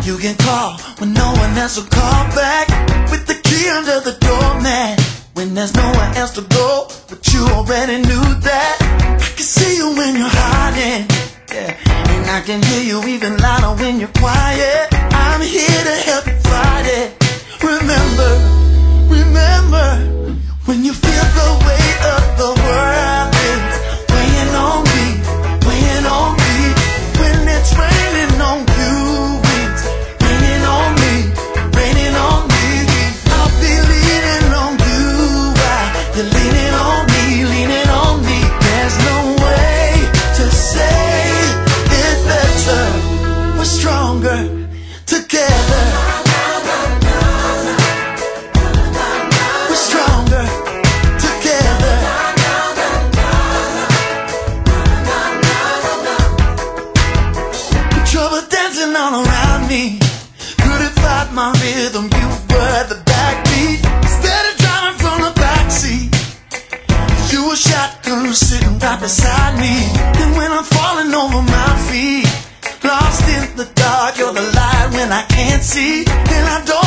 You can call when no one else will call back, with the key under the doormat. When there's nowhere else to go, but you already knew that. I can see you when you're hiding, yeah. And I can hear you even louder when you're quiet. I'm here to help you fight it. Remember, remember, when you feel the weight of the world is weighing on me, weighing on me. When it's raining on you, it's raining on me, raining on me. I'll be leaning on you while you're leaning on me, leaning on me. There's no way to say it better. We're stronger together. We're stronger together. Trouble dancing all around me, couldn't fight my rhythm. You were the backbeat instead of driving from the backseat. You were shotgun sitting right beside me. And when I'm falling over my feet, lost in the dark, you're the light when I can't see. And I don't